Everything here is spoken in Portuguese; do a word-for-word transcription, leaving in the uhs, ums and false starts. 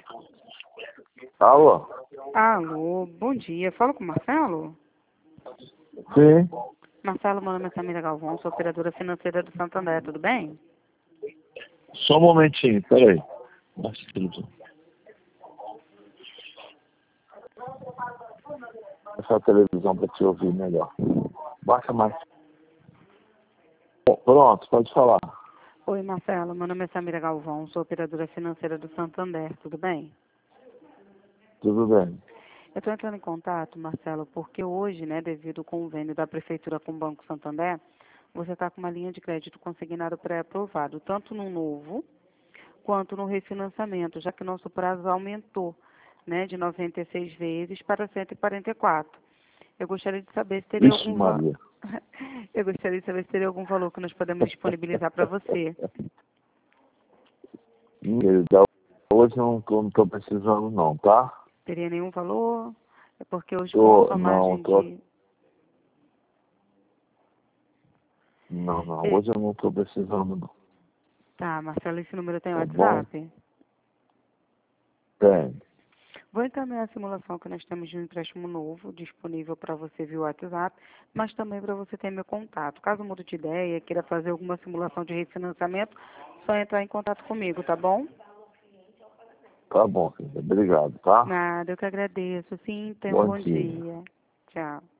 Alô? Alô, bom dia. Fala com o Marcelo? Sim. Marcelo, meu nome é Samira Galvão, sou operadora financeira do Santander, tudo bem? Só um momentinho, peraí. Baixa a televisão. Baixa a televisão para te ouvir melhor. Baixa mais. Bom, pronto, pode falar. Oi, Marcelo, meu nome é Samira Galvão, sou operadora financeira do Santander, tudo bem? Tudo bem. Eu estou entrando em contato, Marcelo, porque hoje, né, devido ao convênio da Prefeitura com o Banco Santander, você está com uma linha de crédito consignado pré-aprovado, tanto no novo quanto no refinanciamento, já que nosso prazo aumentou, né, de noventa e seis vezes para cento e quarenta e quatro. Eu gostaria de saber se teria Ixi, algum va- Maria. Eu gostaria de saber se teria algum valor que nós podemos disponibilizar para você. Querida, hoje eu não tô, não tô precisando não, tá? Teria nenhum valor? É porque hoje com Tô, alta não, margem tô, de... não, não, É, hoje eu não tô precisando não, tá, Marcelo, esse número tem tá bom? WhatsApp? Tem. Vou encaminhar a simulação que nós temos de um empréstimo novo, disponível para você via WhatsApp, mas também para você ter meu contato. Caso mude de ideia, queira fazer alguma simulação de refinanciamento, só entrar em contato comigo, tá bom? Tá bom, filha. Obrigado, tá? Nada, eu que agradeço. Sim, tenha um Bom bom dia. dia. Tchau.